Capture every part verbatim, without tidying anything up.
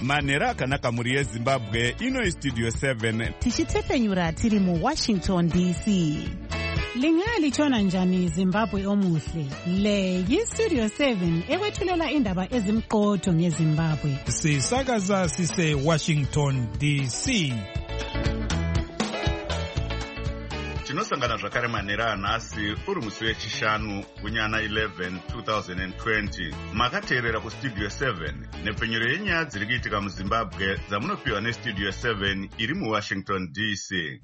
manhero akanaka mhuri yezimbabwe. Ino istudio seven tichitefenyura tiri muwashington D C. Lingalitshona njani Zimbabwe omuhle? Le yistudio seven ekwethulela indaba ezimqotho ngeZimbabwe. Sisakaza sise Washington D C. tinosangana zvakare manhero anhasi uri musi wechishanu kunyana eleven twenty twenty. Makateerera kustudio seven nepfenyuro yenyaya dziri kuitika muzimbabwe dzamunopiwa nestudio seven iri muwashington D C.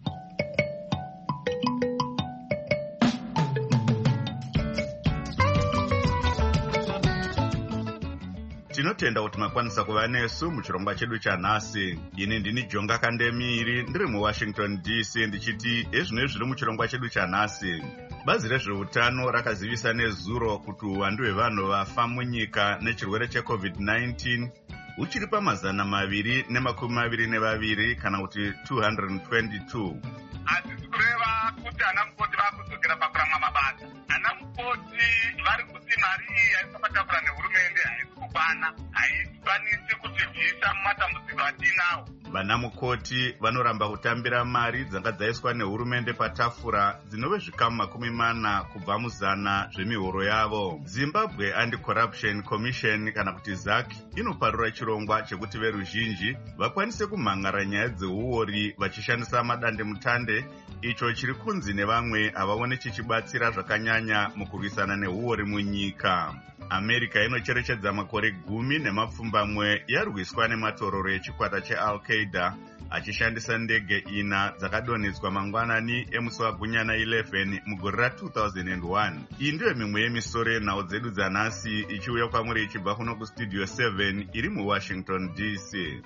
Tinotenda kuti makwanisa kuva nesu muchirongwa chedu chanhasi. Ini ndini Jonga Kandemiri ndiri muWashington D C ndichiti ezvino zviri muchirongwa chedu chanhasi. Bazi rezveutano rakazivisa nezuro kuti uwandu hwevanhu vafa munyika nechirwere checovid nineteen uchiri pamazana maviri nemakumi maviri nevaviri kana kuti two hundred twenty-two. Hazisi kureva kuti ana mukoti vakudzokera pakuranga mabasa. Ana mukoti vari kuti mari iyi haisi pamatafura nehurumende haisi kukwana, haikwanisi kutivhisa mumatambudziko atinawo. Vana mukoti vanoramba kutambira mari dzanga dzaiswa nehurumende patafura dzinove zvikamu makumi mana kubva muzana zvemihoro yavo. Zimbabwe Anti-Corruption Commission kana kuti Z A C inoparura chirongwa chekuti veruzhinji vakwanise kumhangara nyaya dzeuori vachishandisa madandemutande, icho chiri kunzi nevamwe havaone chichibatsira zvakanyanya mukurwisana neuori munyika. America inocherechedza makore gumi nemapfumbamwe yarwiswa nematororo echikwata cheAl-Qaeda achishandisa ndege ina dzakadonhedzwa mangwanani emusi wagunyana eleven mugore ra two thousand one. Iyi ndiyo mimwe yemisoro yenhau dzedu dzanhasi ichiuya kwamuri ichibva kuno kustudio seven iri muWashington D C.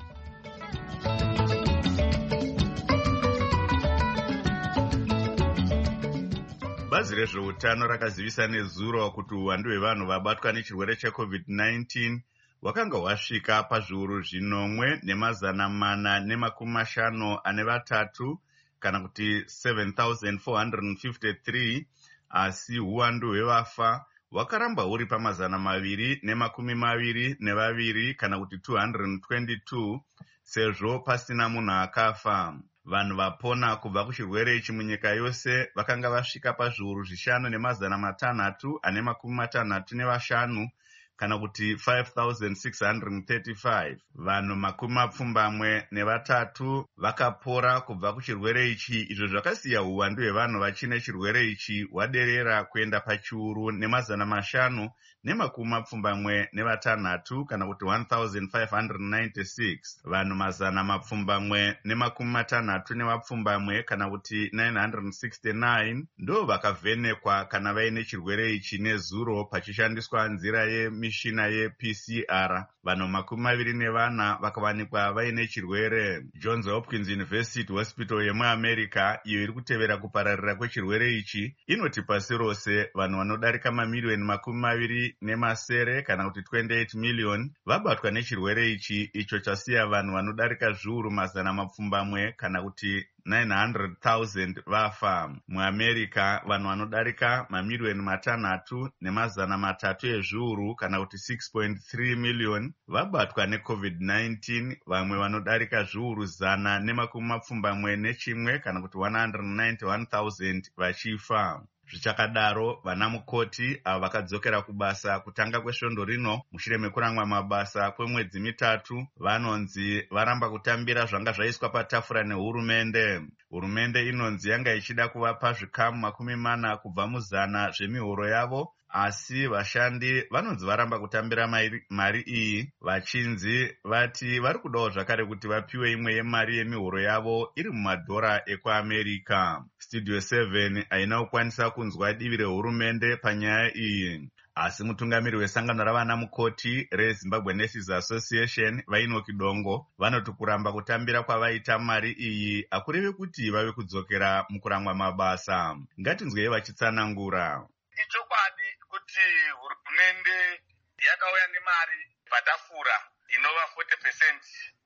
Bazi rezveutano rakazivisa nezuro kuti uwandu hwevanhu vabatwa nechirwere checovid nineteen wakanga wasvika pazviuru zvinomwe nemazana mana nemakumi mashanu ane vatatu kana kuti seven thousand four hundred fifty-three, asi uwandu hwevafa wakaramba huri pamazana maviri nemakumi maviri nevaviri kana kuti two hundred twenty-two, sezvo pasina munhu akafa. Vanhu vapona kubva kuchirwere ichi munyika yose vakanga vasvika pazviuru zvishanu nemazana matanhatu ane makumi matanhatu nevashanu kana kuti five thousand six hundred thirty-five. Vanhu makumi mapfumbamwe nevatatu vakapora kubva kuchirwere ichi, izvo zvakasiya uwandu hwevanhu vachine chirwere ichi hwaderera kuenda pachiuru nemazana mashanu nemakumi mapfumbamwe nevatanhatu kana kuti one thousand five hundred ninety-six. Vanhu mazana mapfumbamwe nemakumi matanhatu nevapfumbamwe kana kuti nine hundred sixty-nine ndo vakavhenekwa kana vaine chirwere ichi nezuro pachishandiswa nzira yemishina ye-P C R. Vanhu makumi maviri nevana vakawanikwa vaine chirwere. Johns Hopkins University Hospital yemuAmerica, iyo iri kutevera kupararira kwechirwere ichi, inoti pasi rose vanhu vanodarika mamiliyoni makumi maviri nemasere kana kuti twenty-eight million vabatwa nechirwere ichi, icho chasiya vanhu vanodarika zviuru mazana mapfumbamwe kana kuti nine hundred thousand vafa. MuAmerica vanhu vanodarika mamiliyoni matanhatu nemazana matatu ezviuru kana kuti six point three million vabatwa necovid nineteen, vamwe vanodarika zviuru zana nemakumi mapfumbamwe nechimwe kana kuti one hundred ninety-one thousand vachifa. Zvichakadaro vana mukoti ava vakadzokera kubasa kutanga kwesvondo rino mushure mekuramwa mabasa kwemwedzi mitatu vanonzi varamba kutambira zvanga zvaiswa patafura nehurumende. Hurumende inonzi yanga ichida kuvapa zvikamu makumi mana kubva muzana zvemihoro yavo, asi vashandi vanonzi varamba kutambira mari, mari iyi vachinzi vati vari kudawo zvakare kuti vapiwe imwe yemari yemihoro yavo iri mumadhora ekuAmerica. Studio seven haina kukwanisa kunzwa divi rehurumende panyaya iyi, asi mutungamiri wesangano ravana mukoti reZimbabwe Nurses Association vainoki Dongo vanoti kuramba kutambira kwavaita mari iyi hakurevi kuti vave kudzokera mukuramwa mabasa. Ngatinzwei vachitsanangura. Ichokwadi kuti hurumende yakauya nemari patafura inova forty percent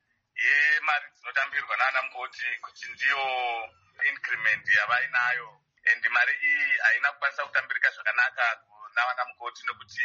yemari dzinotambirwa nana mukoti kuti ndiyo increment yavainayo, and mari iyi haina kukwanisa kutambirika zvakanaka navana mukoti nekuti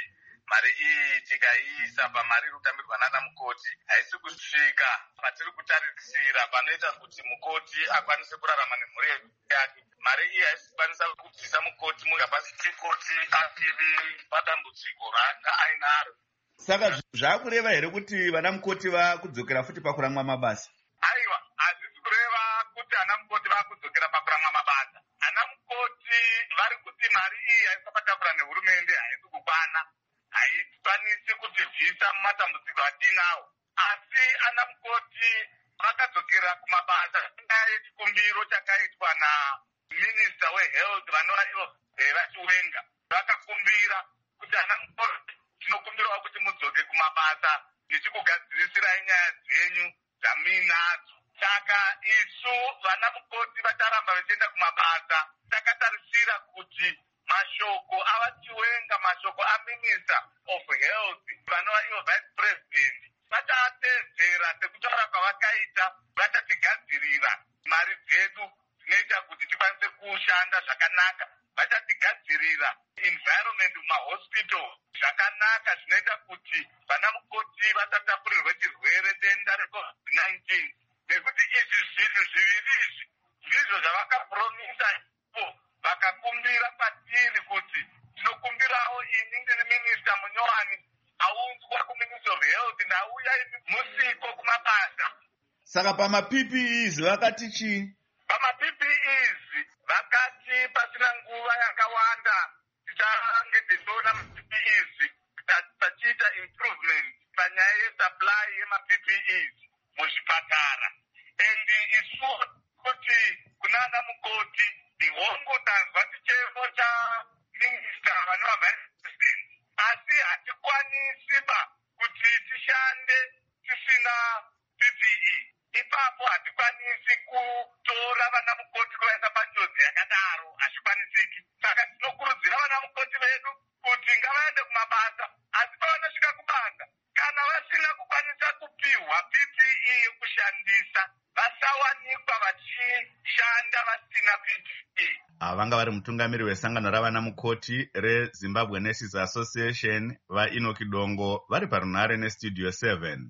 mari iyi tikaiisa pamari irikutambirwa nana mukoti haisi kusvika patiri kutarisira panoita kuti mukoti akwanise kurarama nemhuri yake. Mari iyi haisi kukwanisa kubvisa mukoti mukapasiti kuti ativi padambudziko raanga ainaro. Saka zvakureva here kuti vana mukoti vakudzokera futi pakuramwa mabasa? Aiwa, hazvisi kureva kuti ana mukoti vakudzokera pakuramwa mabasa. Ana mukoti vari kuti mari iyi haisi patakura nehurumende haisi kukwana, haikwanisi kutibvisa mumatambudziko atinawo. Asi ana mukoti vakadzokera kumabasa nyaya yechikumbiro chakaitwa naminista wehealth vanova ivo vachiwenga. Vakakumbira kuti ana mukoti tinokumbirawo kuti mudzoke kumabasa tichikugadzirisirai nyaya dzenyu dzaminadzo. Saka isu vana mukoti vataramba vachienda kumabasa. Takatarisira kuti mashoko avachiwenga, mashoko aminister of health vanova ivo vice president vachaatedzera sekutaura kwavakaita. Vachatigadzirira mari dzedu dzinoita kuti tikwanise kushanda zvakanaka. Vachatigadzirira environment mumahospital zvakanaka zvinoita kuti vana mukoti vasatapurirwe chirwere denda recovid nineteen. Nekuti izvi zvinhu zviviri izvi ndizvo zvavakapromisa ipo vakakumbira kwatiri kuti tinokumbirawo ini ndiri minista munyowani aunzwa kuminister of health ndauya musiko kumabasa. Saka pama-P P Es vakati chii? Pama-P P Es vakati pasina nguva yakawanda tichange tichiona ma-P P Es tachiita improvement panyaya yesupply yema-P P Es muzvipatara. And isu kuti kunana mukoti ihongo tanzwa chichemo chaminista vanova vice president, asi hatikwanisiba kuti tishande tisina P P E. Ipapo hatikwanisi kutora vana mukoti kuvaisa panjodzi yakadaro, hazvikwanisiki. Saka tinokurudzira vana mukoti vedu kuti ngavaende kumabasa, asi pavanosvika kubasa kana vasina kukwanisa kupiwa P P E yekushandisa vasawanikwa vachishanda vasina P P E. Vanga vari mutungamiri wesangano ravana mukoti reZimbabwe Nurses Association vaEnoki Dongo vari parunhare nestudio seven.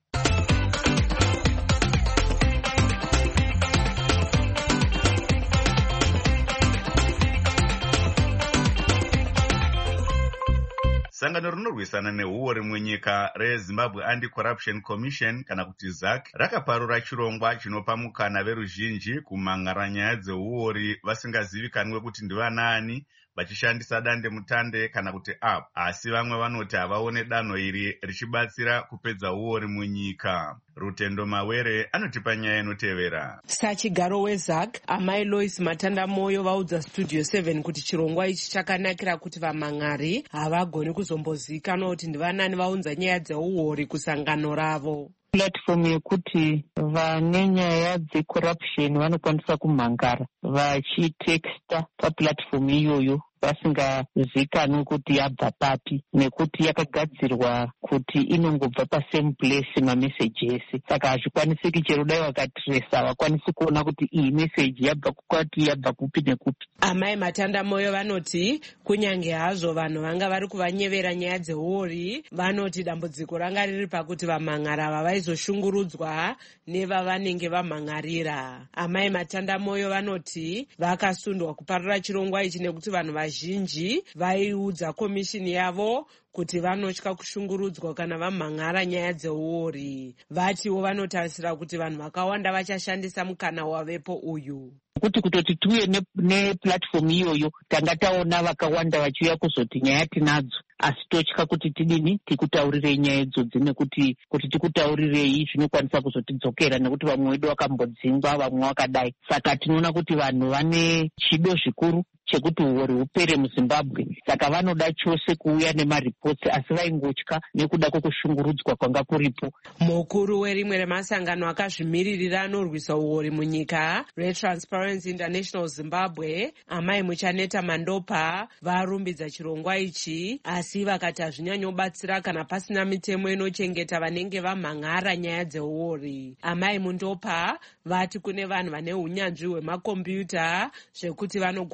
Sangano rinorwisana nehuori munyika reZimbabwe Anti-Corruption Commission kana kuti Z A C rakaparura chirongwa chinopa mukana veruzhinji kumhangara nyaya dzehuori vasingazivikanwe kuti ndivanaani vachishandisa dande mutande kana kuti app. Asi vamwe vanoti havaone danho iri richibatsira kupedza huori munyika. Rutendo Mawere anotipa nyaya inotevera. Sachigaro weZ A C amai Lois Matandamoyo vaudza Studio seven kuti chirongwa ichi chakanakira kuti vamhangari havagoni kuzombozivikanwa kuti ndivanani vaunza nyaya dzeuhori kusangano ravo. Platform yekuti vane nyaya dzecorruption vanokwanisa kumhangara vachitexta paplatform iyoyo vasingazikanwi kuti yabva papi, nekuti yakagadzirwa kuti inongobva pasame place mamessages. Saka hazvikwanisiki chero dai vakatiresa havakwanisi kuona kuti iyi message yabva kwati yabva kupi nekupi. Amai Matandamoyo vanoti kunyange hazvo vanhu vanga vari kuvanyevera nyaya dzehuori, vanoti dambudziko ranga riri pakuti vamhangara ava vaizoshungurudzwa nevavanenge vamhangarira. Amai Matandamoyo vanoti vakasundwa kuparura chirongwa ichi nekuti vanhu vazhinji vaiudza komishini yavo kuti vanotya kushungurudzwa kana vamhangara nyaya dzeuori. Vatiwo vanotarisira kuti vanhu vakawanda vachashandisa mukana wavepo uyu. Kuti kutoti tuye neplatform iyoyo tanga taona vakawanda vachiuya kuzoti nyaya tinadzo, asi totya kuti tidini tikutaurirei nyaya idzodzi, nekuti kuti tikutaurirei zvinokwanisa kuzotidzokera nekuti vamwe vedu vakambodzingwa vamwe vakadai. Saka tinoona kuti vanhu vane chido zvikuru chekuti huori hupere muZimbabwe, saka vanoda chose kuuya nemaripotsi, asi vaingotya nekuda kwekushungurudzwa kwanga kuripo. Mukuru werimwe remasangano akazvimiririra anorwisa huori munyika reTransparency International Zimbabwe, amai Muchaneta Mandopa, varumbidza chirongwa ichi, asi vakati hazvinyanyobatsira kana pasina mitemo inochengeta vanenge vamhangara nyaya dzehuori. Amai Mundopa vati kune vanhu vane unyanzvi hwemakombiyuta zvekuti vanogona kuzo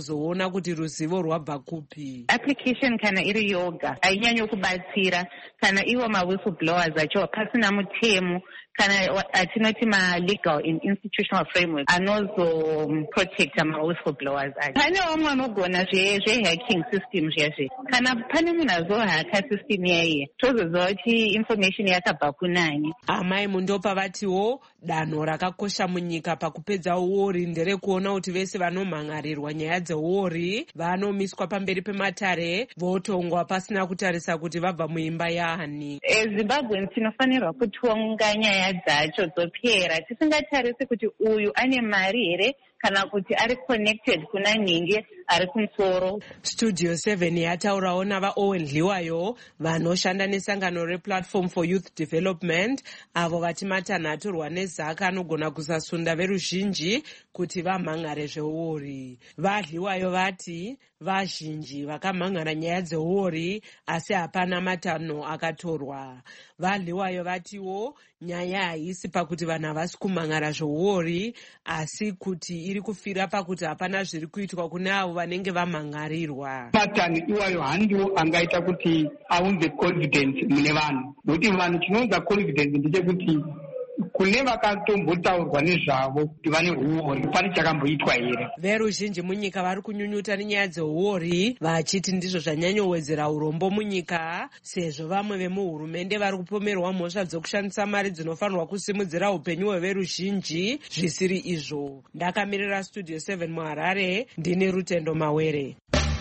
kuzoona kuti ruzivo rwabva kupi. Application kana iri yoga hainyanyo kubatsira kana iwo ma-whistleblowers acho pasina mutemo kana atinoti ma-legal and institutional framework anozoprotecta ma-whistleblowers acho. Pane vamwe vanogona zve-hacking system zviyazve. Kana pane munhu azohaka system yaiye tozoziva kuti information yakabva kunani. Amai Mundopa vatiwo danho rakakosha munyika pakupedza uori nderekuona kuti vese vanomhangarirwa nyaya dzeuori vanomiswa pamberi pematare votongwa pasina kutarisa kuti vabva muimba yaani. Zimbabweans tinofanirwa kutonga nyaya dzacho dzopera tisingatarisi kuti uyu ane mari here kana kuti ari connected kuna nhingi ari kumusoro. Studio seven yataurawo navaOwen Dliwayo vanoshanda nesangano rePlatform for Youth Development avo vati matanhaturwa nezaka anogona kusasunda veruzhinji kuti vamhangare zveuori. VaDliwayo vati vazhinji vakamhangara nyaya dzeuori asi hapana matanho akatorwa. VaDliwayo vatiwo nyaya haisi pakuti vanhu havasi kumhangara zveuori asi kuti iri kufira pakuti hapana zviri kuitwa kune avo vanenge vamhangarirwa. Patani iwayo handiwo angaita kuti aunze confidence mune vanhu. Nokuti vanhu chinounza confidence ndechekuti kune vakatombotaurwa nezvavo kuti vane uori pane chakamboitwa here. Veruzhinji munyika vari kunyunyuta nenyaya dzeuori vachiti ndizvo zvanyanyowedzera urombo munyika sezvo vamwe vemuhurumende vari kupomerwa mhosva dzokushandisa mari dzinofanirwa kusimudzira upenyu hweveruzhinji zvisiri izvo. Ndakamirira Studio seven muHarare ndine Rutendo Mawere.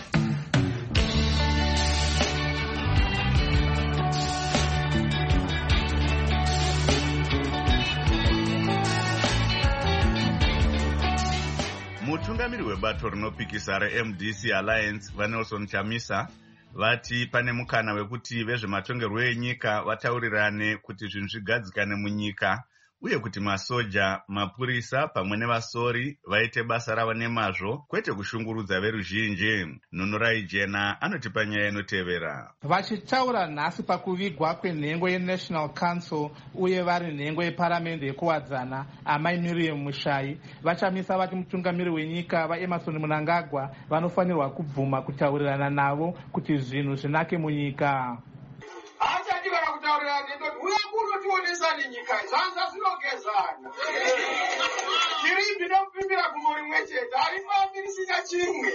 Mutungamiri webato rinopikisa reM D C Alliance vaNelson Chamisa vati pane mukana wekuti vezvematongerwo enyika vataurirane kuti zvinhu zvigadzikane munyika uye kuti masoja, mapurisa pamwe nevasori vaite basa ravo nemazvo kwete kushungurudza veruzhinji. Nunurai Jena anotipa nyaya inotevera. Vachitaura nhasi pakuvigwa kwenhengo yeNational Council uye vari nhengo yeparamende yekuwadzana amai Miriam Mushai vachamisa vati mutungamiri wenyika vaEmerson Mnangagwa vanofanirwa kubvuma kutaurirana navo kuti zvinhu zvinake munyika. Achadivana kutaurirana ndoti uya kunotionesani nyika zvanza zvinogezana. Chirimbi nokupipira kumuri mwechete harifambirisika chimwe.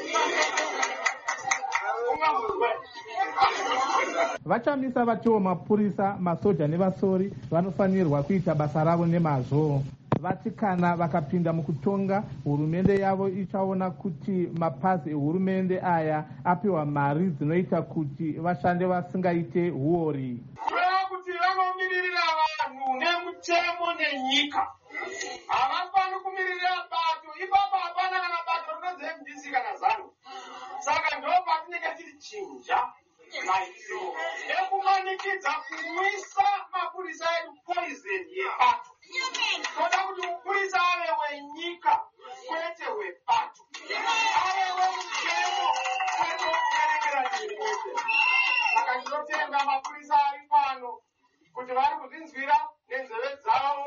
Vachamisa vatiwo mapurisa, masoja nevasori vanofanirwa kuita basa ravo nemazvo. Vati kana vakapinda mukutonga hurumende yavo ichaona kuti mapazi ehurumende aya apiwa mari dzinoita kuti vashande vasingaite huori. Kureva kuti vanomiririra vanhu nemutemo nenyika. Havafani kumiririra bato, ipapa hapana kana bato rinonzi M D C kana ZANU. Saka ndo patinenge tiri chinja maizvo ekumanikidza kumwisa mapurisa edu poison yebato. Toda kuti mupurisa ave wenyika kwete webato. Ave wemutemo kwete wokuerekera chimwete. Saka ndinotenga mapurisa ari pano kuti vari kudzinzwira nenzeve dzavo.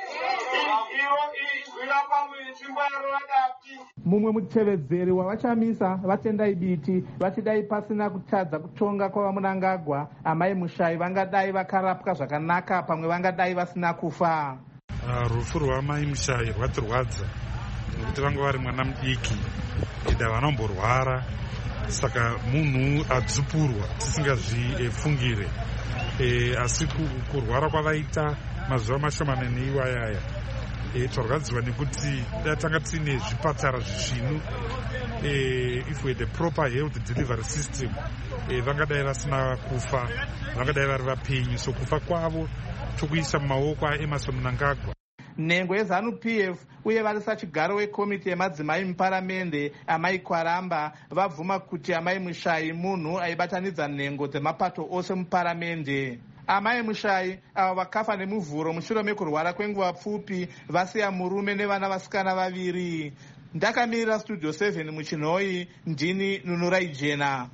Iro izwira panzvimbo yaro vadapi. Mumwe mutevedzeri wavachamisa vatendai biti vatidai pasina kutadza kutonga kwavaMnangagwa amai Mushai vangadai vakarapwa zvakanaka pamwe vangadai vasina kufa. Uh, rufu rwamai Mushai rwatirwadza nekuti vanga vari mwana mudiki ida vanomborwara saka munhu adzupurwa tisingazvifungire e, asi kurwara kwavaita mazuva mashomanene iwayaya e, twarwadziwa nekuti datanga tine zvipatara zvishinu e, if we had a proper health delivery system e, vangadai vasina kufa vangadai vari vapenyu so kufa kwavo tokuisa mumaoko aEmerson Mnangagwa. Nhengo yeZANU-P F uye vari sachigaro wekomiti yemadzimai muparamende amai Kwaramba vabvuma kuti amai Mushai munhu aibatanidza nhengo dzemapato ose muparamende. Amai Mushai avo vakafa nemuvhuro mushure mekurwara kwenguva pfupi vasiya murume nevana vasikana vaviri. Ndakamirira Studio seven muChinhoi ndini Nunurai Jena.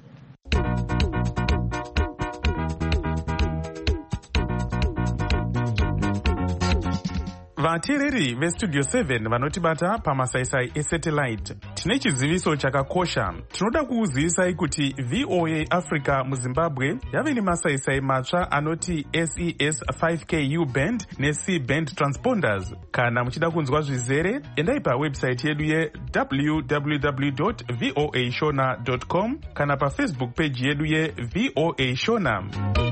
Vateereri veStudio seven vanotibata pamasaisai esatellite tine chiziviso chakakosha. Tinoda kukuzivisai kuti V O A Africa muZimbabwe yave nemasaisai matsva anoti S E S five K U band ne-C band transponders. Kana muchida kunzwa zvizere, endai pawebsite yedu ye w w w dot voa shona dot com kana pafacebook page yedu ye V O A Shona.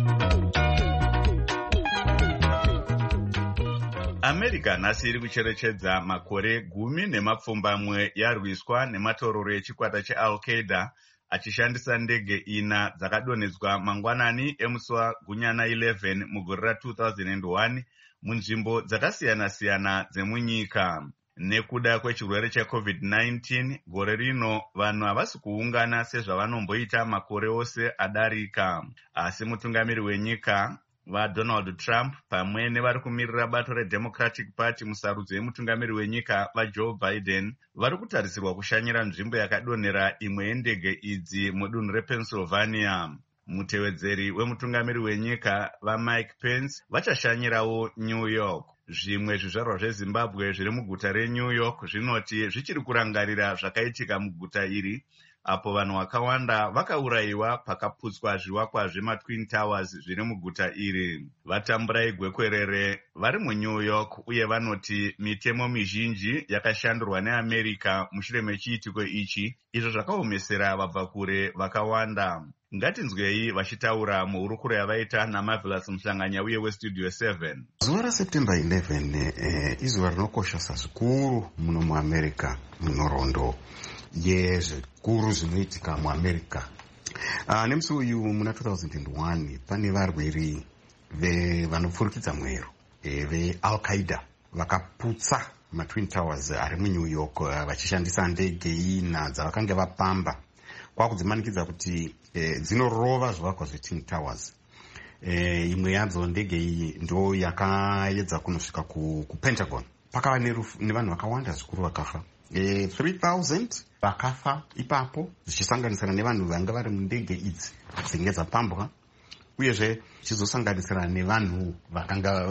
America nhasi iri kucherechedza makore gumi nemapfumbamwe yarwiswa nematororo echikwata cheAl-Qaeda achishandisa ndege ina dzakadonhedzwa mangwanani emusi waGunyana eleven mugore ra two thousand one munzvimbo dzakasiyana-siyana dzemunyika. Nekuda kwechirwere checovid nineteen, gore rino vanhu havasi kuungana sezvavanomboita makore ose adarika. Asi mutungamiri wenyika vaDonald Trump pamwe nevari kumirira bato reDemocratic Party musarudzo yemutungamiri wenyika vaJoe Biden vari kutarisirwa kushanyira nzvimbo yakadonhera imwe yendege idzi mudunhu rePennsylvania. Mutevedzeri wemutungamiri wenyika vaMike Pence vachashanyirawo New York. Zvimwe zvizvarwa zveZimbabwe zviri muguta reNew York zvinoti zvichiri kurangarira zvakaitika muguta iri, apo vanhu vakawanda vakaurayiwa pakaputswa zvivakwa zvemaTwin Towers zviri muguta iri. Vatamburai gwekwerere vari muNew York uye vanoti mitemo mizhinji yakashandurwa neAmerica mushure mechiitiko ichi, izvo zvakaomesera vabvakure vakawanda. Ngatinzwei vachitaura muhurukuro yavaita naMarvelous Mhlanganya uye weStudio seven. Zuva raSeptember eleven eh, izuva rinokoshesa zvikuru muno muAmerica, munhoroondo yezvikuru zvinoitika muAmerica. Uh, nemusi uyu muna two thousand one pane varweri vanopfurukidza mwero e, veAl-Qaeda vakaputsa maTwin Towers ari muNew York uh, vachishandisa ndege ina dzavakanga vapamba kwakudzimanikidza kuti e, dzinorova zvivakwa zveTwin Towers. E, imwe yadzo ndege iyi ndo yakaedza kunosvika ku, ku Pentagon. Pakava nevanhu vakawanda zvikuru vakafa. E, three thousand vakafa ipapo, zichisanganisira nevanhu vanga vari mundege idzi dzinenge dzapambwa, uyezve chizosanganisira nevanhu vakanga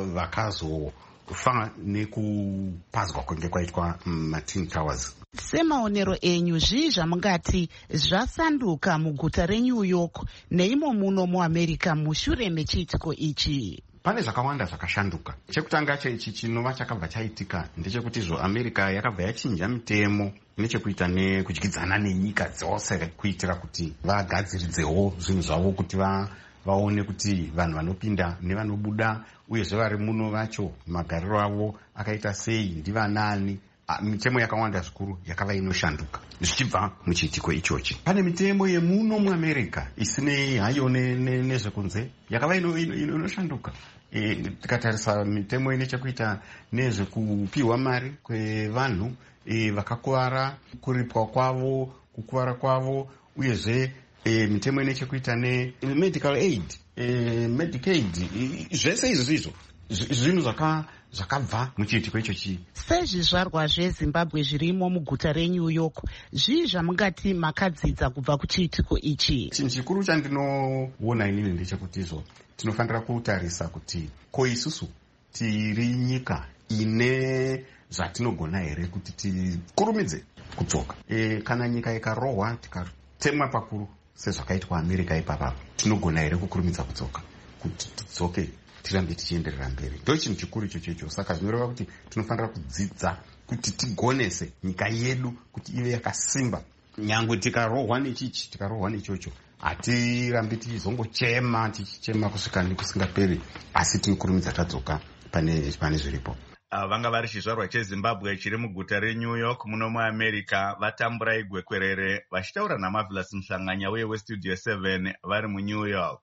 vakazofa nekupazwa kunge kwaitwa maTwin Towers. Semaonero enyu zvii zvamungati zvasanduka muguta reNew York neimo muno muAmerica mushure mechiitiko ichi? Pane zvakawanda zvakashanduka. Chekutanga chechi chinova chakabva chaitika ndechekuti zvo America yakabva yachinja mitemo nechekuita nekudyidzana nenyika dzose kuitira kuti vagadziridzewo zvinhu zvavo kuti va vaone kuti vanhu vanopinda nevanobuda uyezve vari muno vacho magariro avo akaita sei, ndivanani. Mitemo yakawanda zvikuru yakava inoshanduka zvichibva muchiitiko ichochi. Pane mitemo yemuno muAmerica isinei hayo nezvekunze yakava inoshanduka. E, tikatarisa mitemo ine chekuita nezvekupiwa mari kwevanhu e, vakakuvara, kuripwa kwavo, kukuvara kwavo, uyezve e, mitemo ine chekuita nemedical aid, e, Medicaid, zvese izvo izvo zvinhu zvaka zvakabva muchiitiko ichochi. Sezvizvarwa zveZimbabwe zvirimo muguta reNew York, zvii zvamungati makadzidza kubva kuchiitiko ichi? Chinhu chikuru chandinoona inini ndechekuti izvo tinofanira kutarisa kuti ko isusu tiri nyika ine zvatinogona here kuti tikurumidze kudzoka. E, kana nyika ikarohwa tikatemwa pakuru sezvakaitwa America ipapa, tinogona here kukurumidza kudzoka kuti tidzoke tirambe tichienderera mberi? Ndo chinhu chikuru ichocho. Saka zvinoreva kuti tinofanira kudzidza kuti tigonese nyika yedu kuti ive yakasimba. Nyangwe tikarohwa nechichi, tikarohwa nechocho, hatirambi tichizongochema tichichema kusvika nekusingaperi, asi tinokurumidza tadzoka pane pane zviripo. Vanga vari chizvarwa cheZimbabwe chiri muguta reNew York muno muAmerica vatamburai gwekwerere vachitaura naMarvelous Mhlanganya uye weStudio seven vari muNew York.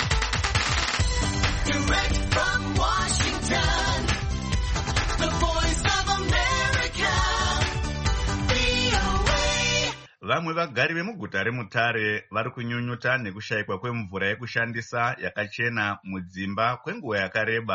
Direct from Washington, the voice of America, V O A. Vamwe vagari vemuguta reMutare vari kunyunyuta nekushayikwa kwemvura yekushandisa yakachena mudzimba kwenguva yakareba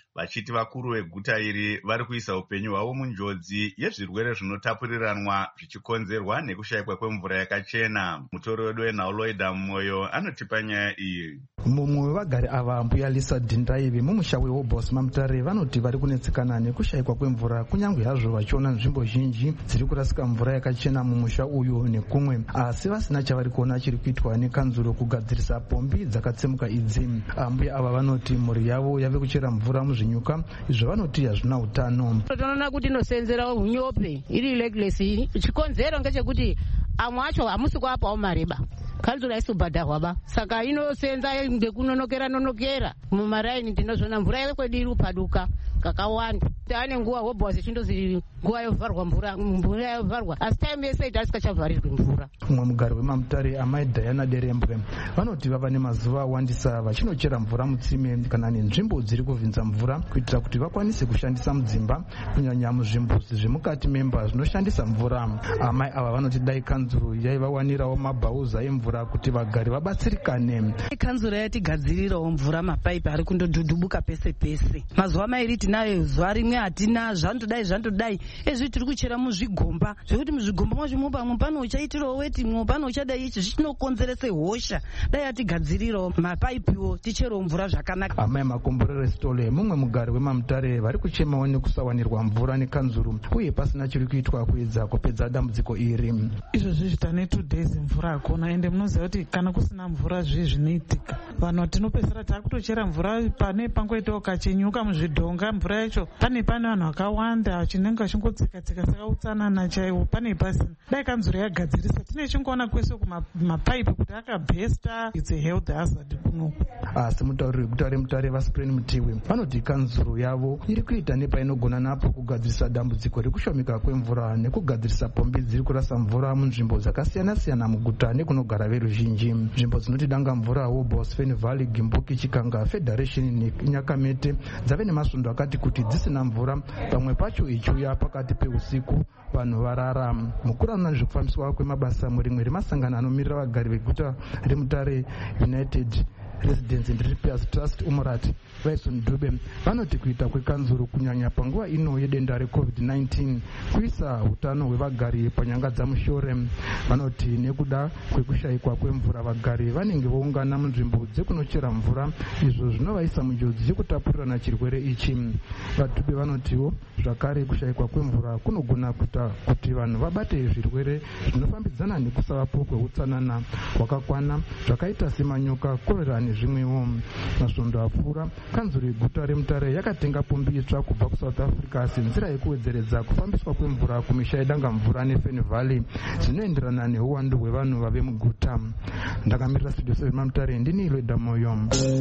vachiti vakuru veguta iri vari kuisa upenyu hwavo munjodzi yezvirwere zvinotapuriranwa zvichikonzerwa nekushayikwa kwemvura yakachena. Mutori wedu wenhauloida mwoyo anotipa nyaya iyi. Mumwe wevagari ava mbuya Lisa Dhindaivi mumusha weHobos Mamutare vanoti vari kunetsekana nekushayikwa kwemvura kunyange hazvo vachiona nzvimbo zhinji dziri kurasika mvura yakachena mumusha uyu nekumwe, asi vasina chavari kuona chiri kuitwa nekanzuro kugadzirisa pombi dzakatsemuka idzi. Mbuya ava vanoti mhuri yavo yave kuchera mvura muzvinyuka izvo vanoti hazvina utano. Tinoona kuti inosenzera unyope iri legless. Chikonzero ngechekuti amwe acho hamusi kuapawo mareba, kanzuro haisi kubhadharwa ba, saka inosenza ngekunonokera nonokera mumaraini. Tinozvona mvura yekwedu iri kupaduka kakawanda. Taane nguva Hobos ichindozi nguva yovharwa mvura, mvura yovharwa, asi time yese ita isikachavharirwi mvura. Mumwe mugari weMamutare amai Diana Derembwe vanoti vava nemazuva awandisa vachinochera mvura mutsime kana nenzvimbo dziri kuvhinza mvura kuitira kuti vakwanise kushandisa mudzimba, kunyanya muzvimbuzi zvemukati memba zvinoshandisa mvura. Amai ava vanoti dai kanzuro yaivawanirawo mabhauza emvura kuti vagari vabatsirikane. Kanzuro yatigadzirirawo mvura mapaipi ari kundodhudhubuka pese pese. Mazuva mairi tinayo, zuva rimwe hatina, zvandodai zvandodai. Ezvi tiri kuchera muzvigomba zvekuti muzvigomba mwacho pamwe pano uchaitirawo weti, mwe pano uchadai ichi, zvinokonzerese hosha. Dai atigadzirirawo mapaipiwo ticherewo mvura zvakanaka. Amai Makomborere Stole mumwe mugari weMamutare vari kuchemawo nekusawanirwa mvura nekanzuro uye pasina chiri kuitwa kuedza kupedza dambudziko iri. Izvozvi zvitane two days mvura hakuna, ende munoziva kuti kana kusina mvura zvii zvinoitika. Vanhu tinopedzera takutochera mvura pane pangoitawo kachinyuka muzvidhonga, mvura yacho pane pane vanhu vakawanda chinenge chingotsika-tsika, saka utsanana chaiwo pane pasina. Dai kanzuro yagadzirisa, tine chingoona kwese kumapaipi kuti akabhesta, it's a health hazard kunoku. Asi mutauriri weguta reMutare Vaspreni Mutiwe vanoti kanzuro yavo iri kuita nepainogona napo kugadzirisa dambudziko rekushomeka kwemvura nekugadzirisa pombi dziri kurasa mvura munzvimbo dzakasiyana-siyana muguta nekunogara veruzhinji. Nzvimbo dzinoti danga mvura Hobos, Fen Valley, Gimbuki, Chikanga, Federation neNyakamete dzave nemasvondo akati kuti dzisina mvura, pamwe pacho ichiuya pakati peusiku vanhu varara. Mukuru anoona zvekufambiswa kwemabasa murimwe remasangano anomirira vagari veguta reMutare United Residents and Repairs Trust Umurati Vaison Dube vanoti kuita kwekanzuro kunyanya panguva ino yedenda reCovid nineteen kuisa utano hwevagari panyanga dzamushore. Vanoti nekuda kwekushayikwa kwemvura vagari vanenge voungana munzvimbo dzekunochera mvura, izvo zvinovaisa munjodzi yekutapurirana chirwere ichi. Vadhube vanotiwo zvakare kushayikwa kwemvura kunogona kuita kuti vanhu vabate zvirwere zvinofambidzana nekusavapo kweutsanana hwakakwana zvakaita semanyoka, korera nezvimwewo. Masvondo apfuura kanzuro yeguta reMutare yakatenga pombi itsva kubva kuSouth Africa senzira yekuwedzeredza kufambiswa kwemvura kumisha yedanga mvura neFen Valley zvinoenderana neuwandu hwevanhu vave muguta. Ndakamirira Studio seven Mamutare ndini Loida Moyo.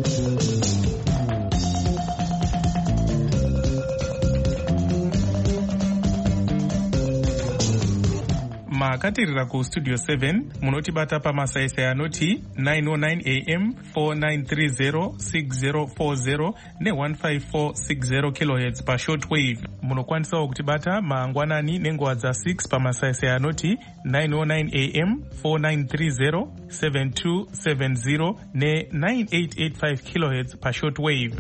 makatirira kustudio seven munotibata pamasaisai anoti nine oh nine a m four nine three zero six zero four zero ne one five four six zero kilohertz pashortwave. Munokwanisawo kutibata mangwanani nenguva dza six pamasaisai anoti nine oh nine a m four nine three zero seven two seven zero ne nine eight eight five kilohertz pashortwave.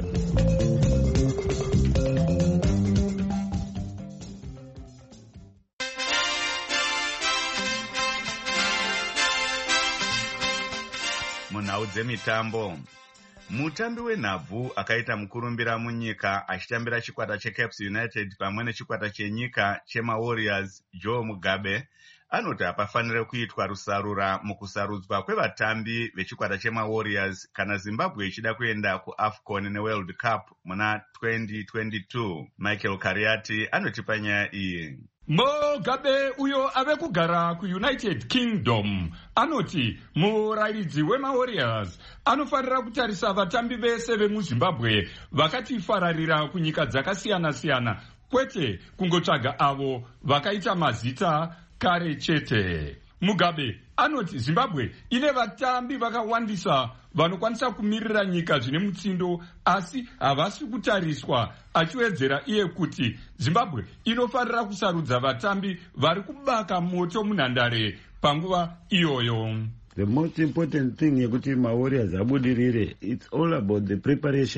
Munhau dzemitambo, mutambi wenhabvu akaita mukurumbira munyika achitambira chikwata cheCaps United pamwe nechikwata chenyika chemaWarriors, Joe Mugabe anoti hapafanire kuitwa rusarura mukusarudzwa kwevatambi vechikwata chemaWarriors kana Zimbabwe ichida kuenda kuAFCON neWorld Cup muna twenty twenty-two. Michael Kariati anotipa nyaya iyi. Mugabe uyo ave kugara kuUnited Kingdom anoti murairidzi wemaWarriors anofanira kutarisa vatambi vese vemuZimbabwe vakati fararira kunyika dzakasiyana-siyana, kwete kungotsvaga avo vakaita mazita kare chete. Mugabe anoti Zimbabwe ine vatambi vakawandisa vanokwanisa kumirira nyika zvine mutsindo, asi havasi kutariswa, achiwedzera iye kuti Zimbabwe inofanira kusarudza vatambi vari kubaka moto munhandare panguva iyoyo. The most important thing yekuti maWarriors abudirire, it's all about the preparations.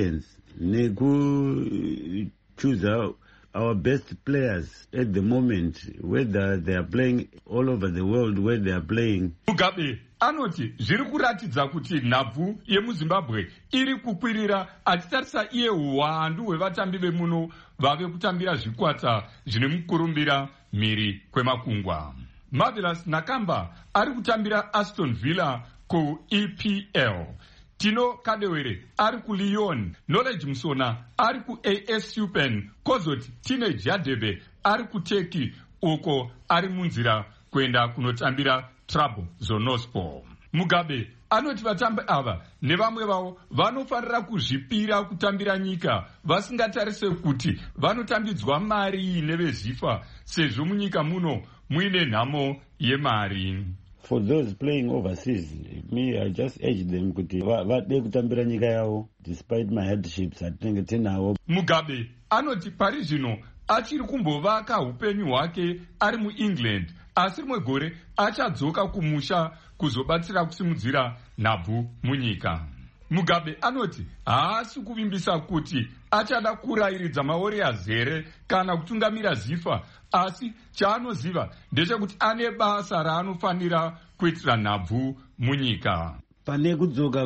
nekuchuza our best players at the moment, whether they are playing all over the world, where they are playing. Mugabe anoti zviri kuratidza kuti nhabvu yemuzimbabwe iri kukwirira, achitarisa iye uwandu hwevatambi vemuno vave kutambira zvikwata zvine mukurumbira mhiri kwemakungwa. Marvelous Nakamba ari kutambira Aston Villa ku-E P L. Tino Kadewere ari ku-Lyon, Knowledge Musona ari ku-A S Upen, kozoti Teenage Yadebe ari ku-Turkey, uko ari munzira kuenda kunotambira Trabzonspor. Mugabe anoti vatambi ava nevamwe vavo vanofanira kuzvipira kutambira nyika, vasingatarise kuti vanotambidzwa mari nevezifa, sezvo munyika muno muine nhamo yemari. For those playing overseas, me, I just urge them kuti vade kutambira nyika yavo, despite my hardships atinenge tinawo. Mugabe anoti pari zvino achiri kumbovaka upenyu hwake ari muEngland, asi rimwe gore achadzoka kumusha kuzobatsira kusimudzira nhabvu munyika. Mugabe anoti haasi kuvimbisa kuti achada kurairidza maWarriors here kana kutungamira zifa, asi chaanoziva ndechekuti ane basa raanofanira kuitira nhabvu munyika. Pane kudzoka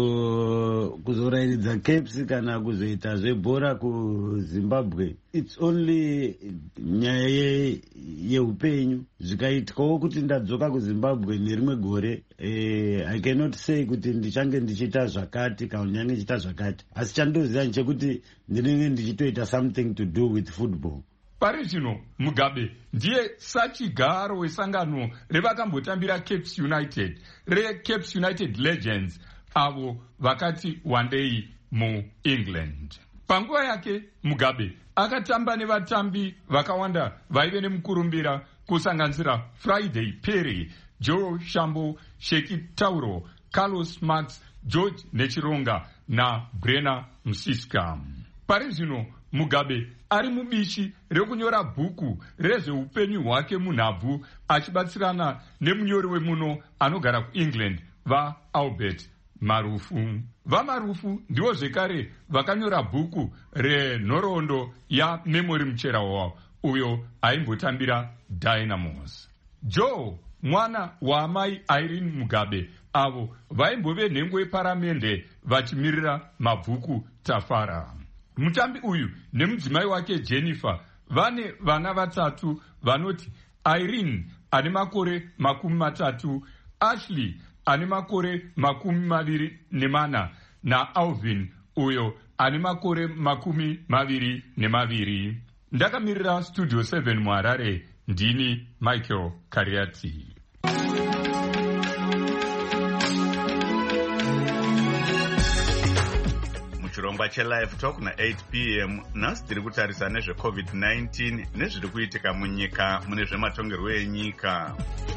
kuzorairidza Caps kana kuzoita zvebhora kuZimbabwe, it's only nyaya yeupenyu. Zvikaitwawo kuti ndadzoka kuZimbabwe nerimwe gore, eh, I cannot say kuti ndichange ndichita zvakati kana nyange ndichita zvakati, asi chandoziva nchekuti ndinenge ndichitoita something to do with football. Pari zvino Mugabe ndiye sachigaro wesangano revakambotambira Caps United, reCaps United Legends, avo vakati wandei muEngland. Panguva yake Mugabe akatamba nevatambi vakawanda vaive nemukurumbira, kusanganisira Friday Perry, Joe Shambo, Sheki Tauro, Carlos Max, George Nechironga na Brenna Msiska. Pari zvino Mugabe ari mubishi rekunyora bhuku rezveupenyu hwake munhabvu, achibatsirana nemunyori wemuno anogara kuEngland, vaAlbert Marufu. VaMarufu ndivo zvekare vakanyora bhuku renhoroondo yaMemory Mucherawa, uyo aimbotambira Dynamos. Joe, mwana waamai Irene Mugabe, avo vaimbove nhengo yeparamende vachimirira mabhuku Tafara. Mutambi uyu nemudzimai wake Jennifer vane vana vatatu vanoti Irene ane makore makumi matatu, Ashley ane makore makumi maviri nemana na Alvin uyo ane makore makumi maviri nemaviri. Ndakamirira Studio seven muHarare, ndini Michael Kariati. Chirongwa cheLive Talk na eight p m nhasi tiri kutarisa nezveCovid nineteen nezviri kuitika munyika mune zvematongerwo enyika.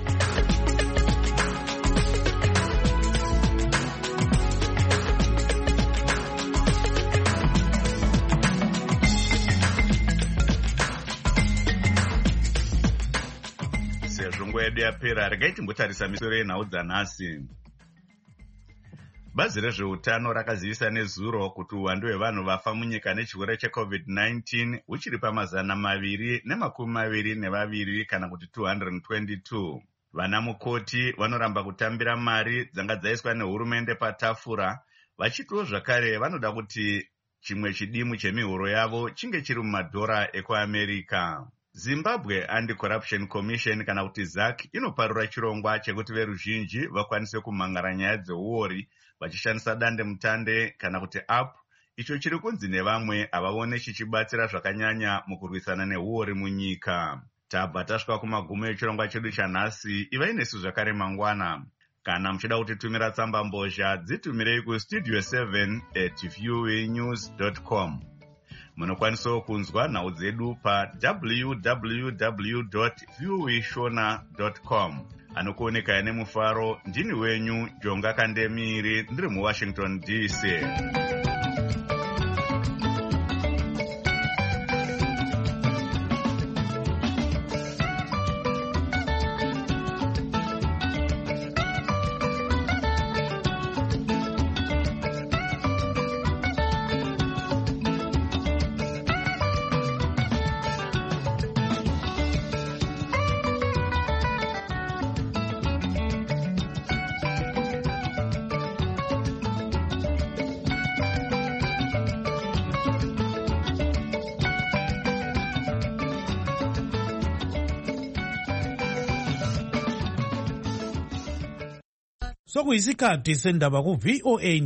Sezvo nguva yedu yapera, regai timbotarisa misoro yenhau dzanhasi. Bazi rezveutano rakazivisa nezuro kuti uwandu hwevanhu vafa munyika nechirwere cheCovid nineteen uchiri pamazana maviri nemakumi maviri nevaviri kana kuti two hundred twenty-two. Vana mukoti vanoramba kutambira mari dzanga dzaiswa nehurumende patafura, vachitiwo zvakare vanoda kuti chimwe chidimu chemihoro yavo chinge chiri mumadhora ekuAmerica. Zimbabwe Anti-Corruption Commission kana kuti Z A C inoparura chirongwa chekuti veruzhinji vakwanise kumhangara nyaya dzeuori vachishandisa dande mutande kana kuti app, icho chiri kunzi nevamwe havaone chichibatsira zvakanyanya mukurwisana neuori munyika. Tabva tasvika kumagumo echirongwa chedu chanhasi. Ivai nesu zvakare mangwana. Kana muchida kutitumira tsamba mbozha, dzitumirei kustudio seven at voanews dot com. Munokwanisawo kunzwa nhau dzedu pa w w w dot voashona dot com. Anokuoneka nemufaro, ndini wenyu Jonga Kandemiri, ndiri muWashington D C. sokuyisikhathi sendaba ku-V O A